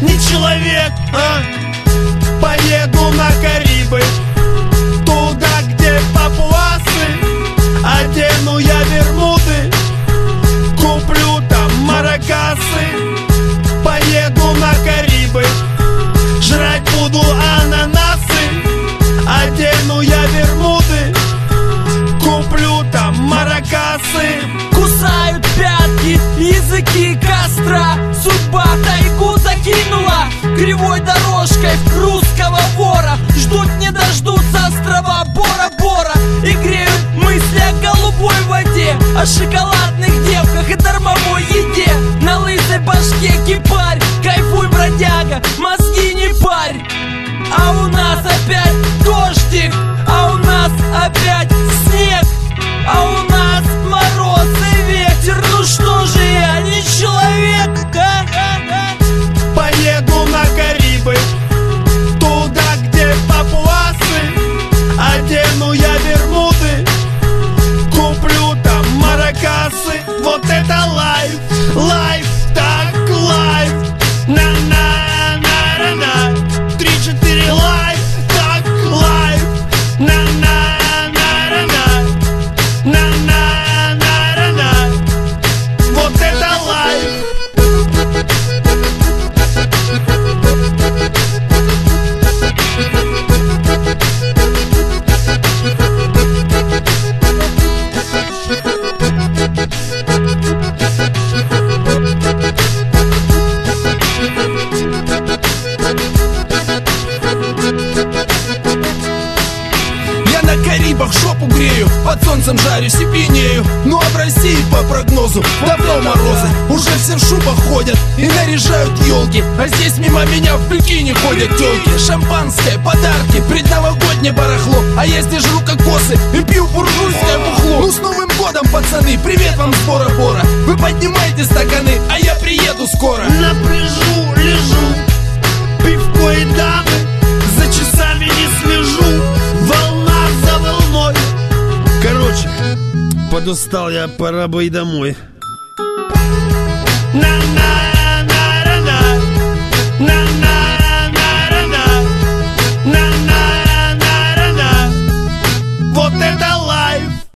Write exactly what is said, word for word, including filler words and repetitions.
не человек, а? Поеду на Карибы, туда, где папуасы. Одену я бермуды, куплю там маракасы. Поеду на Карибы, жрать буду ананасы. Одену я бермуды, куплю там маракасы. Кусают пятки, языки костра. Судьба тайгу закинула кривой дорожкой в русского вора. Ждут не дождутся острова Бора-Бора. И греют мысли о голубой воде, о шоколадных девках и дармовой еде. На лысой башке кипарь, кайфуй, бродяга, мозги не парь. А у нас опять дождик, а у нас опять снег, а у нас мороз и ветер. Ну что же я, не человек, а? Поеду на Карибы, туда, где папуасы. Одену я бермуды, куплю там маракасы. Вот это лайф, лайф, так лайф. На-на-на-на-на. Три-четыре лайф, так лайф. На-на-на-на-на. На-на-на-на-на. Вот это лайф. На Карибах жопу грею, под солнцем жарюсь и пьянею. Ну а в России по прогнозу давно морозы. Уже все в шубах ходят и наряжают елки. А здесь мимо меня в бикини ходят телки. Шампанское, подарки, предновогоднее барахло. А я здесь жру кокосы и пью буржуйское бухло. Ну с Новым годом, пацаны, привет вам с Бора-Бора. Вы поднимайте стаканы, а я приеду скоро. Напряжу, лежу, пивко и дамы. За часами не слежу, волна за волной. Короче, подустал я, пора бы и домой.